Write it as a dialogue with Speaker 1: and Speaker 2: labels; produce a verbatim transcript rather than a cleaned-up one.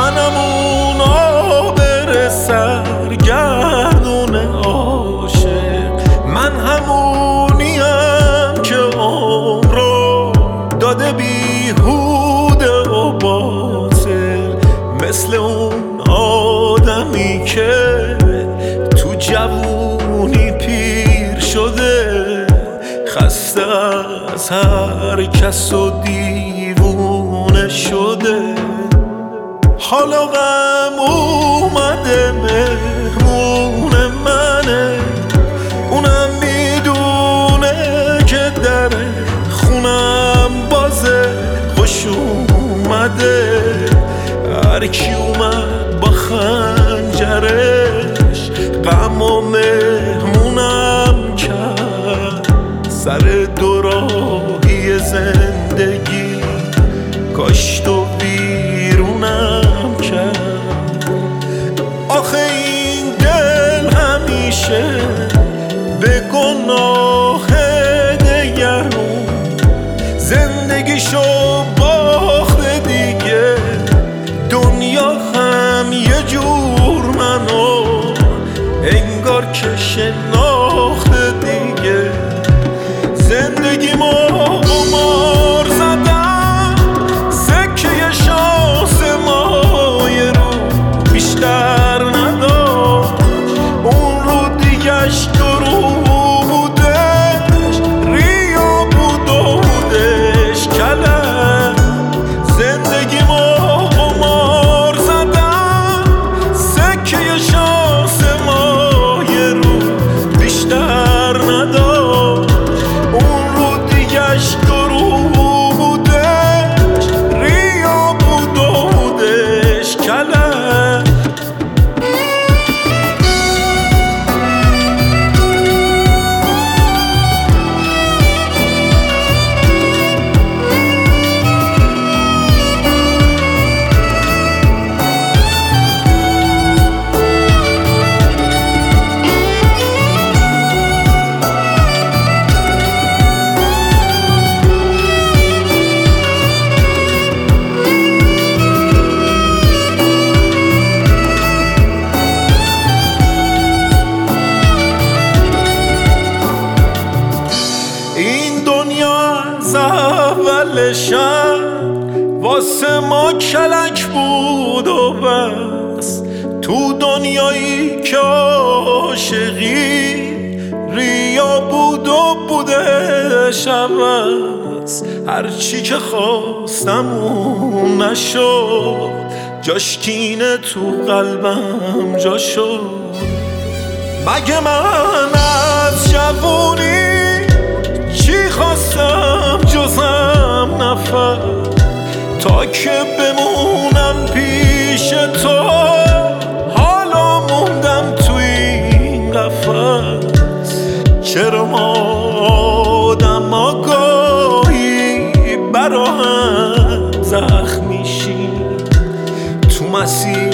Speaker 1: منم اون آبر سرگردون عاشق، من همونیم که عمر رو داده بیهوده و باطل، مثل اون آدمی که تو جوونی پیر شده، خسته از هر کس و دیوونه شده. حالا غم اومده مهمون منه، اونم میدونه که در خونم بازه خوش اومده. هر کی اومد با خنجرش غم و مهمونم کرد، سر دوراهی زندگی کاشت و بیرونم کرد. آخه این دل همیشه به گناه دگرون زندگیشو باخته دیگه، دنیا هم یه جور منو انگار که شناخته دیگه. زندگیمو قمار زدم، سکه شانس مایه رو بیشتر نداشت، اون رو دیگهش درو بودش، ریا بود و بودش کلم. زندگیمو قمار زدم، سکه شانس مایه رو بیشتر نداشت، اون رو دیگهش درو بودش، ریا بود و بودش کلم. این دنیا از اول شب واسه ما کلک بود و بس، تو دنیایی که عاشقی ریا بود و بودش عوض. هرچی که خواستم اون نشد، جاش کینه تو قلبم جا شد. مگه من از جوونی چی خواستم جزم نفر، تا که بمونم پیش تو، حالا موندم تو این قفس. چرا ما آدم آگاهی برا هم زخم میشیم، تو مسیر